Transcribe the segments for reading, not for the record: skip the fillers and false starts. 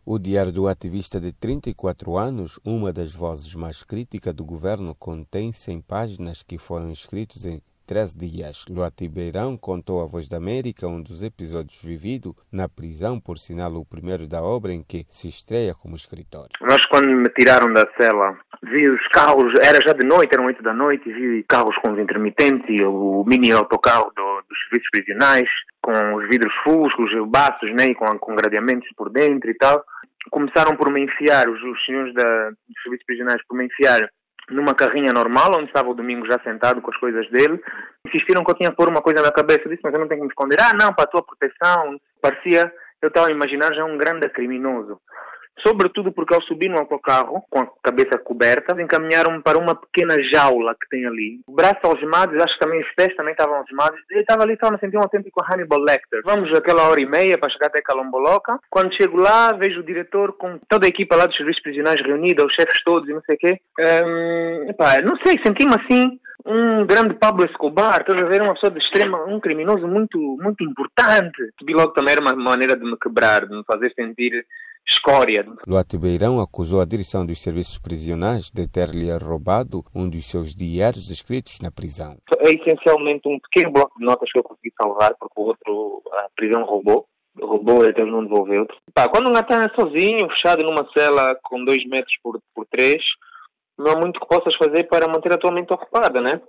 O diário do ativista de 34 anos, uma das vozes mais críticas do governo, contém 100 páginas que foram escritas em 13 dias. Luati Beirão contou à Voz da América um dos episódios vividos na prisão, por sinal o primeiro da obra em que se estreia como escritor. Nós, quando me tiraram da cela, vi os carros, era já de noite, eram 8 da noite, vi carros com os intermitentes e o mini autocarro dos serviços prisionais, com os vidros fuscos, baços, né, com gradeamentos por dentro e tal. Começaram por me enfiar, os senhores dos serviços prisionais, por me enfiar numa carrinha normal, onde estava o Domingo já sentado com as coisas dele. Insistiram que eu tinha que pôr uma coisa na cabeça. Eu disse, mas eu não tenho que me esconder. Não, para a tua proteção. Parecia, eu estava a imaginar já um grande criminoso. Sobretudo porque ao subir no autocarro, com a cabeça coberta, encaminharam-me para uma pequena jaula que tem ali. O braço algemados, acho que também os pés também estavam algemados. Eu estava ali, estava a sentir um autêntico Hannibal Lecter. Vamos aquela hora e meia para chegar até Calomboloca. Quando chego lá, vejo o diretor com toda a equipa lá dos serviços prisionais reunida, os chefes todos e não sei o quê. Não sei, senti-me assim um grande Pablo Escobar, estás a ver, uma pessoa de extrema, um criminoso muito, muito importante. Vi logo também era uma maneira de me quebrar, de me fazer sentir escória. Luati Beirão acusou a direção dos serviços prisionais de ter-lhe roubado um dos seus diários escritos na prisão. É essencialmente um pequeno bloco de notas que eu consegui salvar, porque o outro, a prisão roubou, até não devolveu. Quando um gato está sozinho, fechado numa cela com 2 metros por 3, não há muito que possas fazer para manter a tua mente ocupada, né?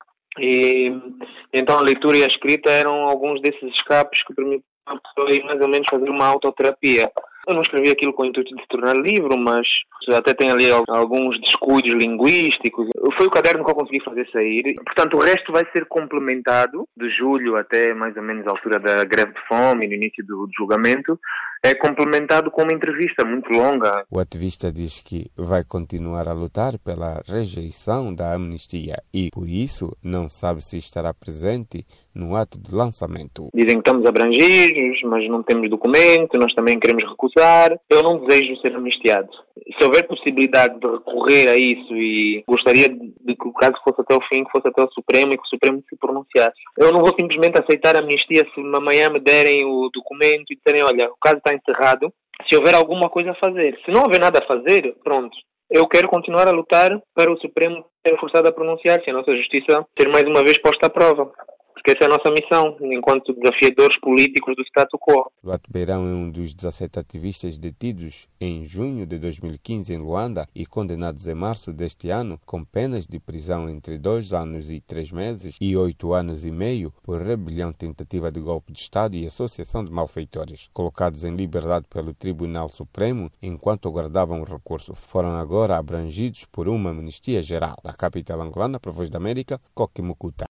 E então a leitura e a escrita eram alguns desses escapes que permitiam a pessoa mais ou menos fazer uma autoterapia. Eu não escrevi aquilo com o intuito de se tornar livro, mas até tem ali alguns descuidos linguísticos. Foi o caderno que eu consegui fazer sair. Portanto, o resto vai ser complementado, de julho até mais ou menos a altura da greve de fome, no início do julgamento, é complementado com uma entrevista muito longa. O ativista diz que vai continuar a lutar pela rejeição da amnistia e, por isso, não sabe se estará presente no ato de lançamento. Dizem que estamos abrangidos, mas não temos documento, nós também queremos recusar. Eu não desejo ser amnistiado. Se houver possibilidade de recorrer a isso, e gostaria de que o caso fosse até o fim, que fosse até o Supremo e que o Supremo se pronunciasse. Eu não vou simplesmente aceitar a amnistia se amanhã me derem o documento e disserem, olha, o caso está encerrado, se houver alguma coisa a fazer. Se não houver nada a fazer, pronto. Eu quero continuar a lutar para o Supremo ser forçado a pronunciar-se e a nossa justiça ser mais uma vez posta à prova. Porque essa é a nossa missão, enquanto desafiadores políticos do status quo. Luati Beirão é um dos 17 ativistas detidos em junho de 2015 em Luanda e condenados em março deste ano com penas de prisão entre 2 anos e 3 meses e 8 anos e meio por rebelião, tentativa de golpe de Estado e associação de malfeitores. Colocados em liberdade pelo Tribunal Supremo enquanto aguardavam o recurso, foram agora abrangidos por uma amnistia geral. Da capital angolana, para a Voz da América, Coque Mucuta.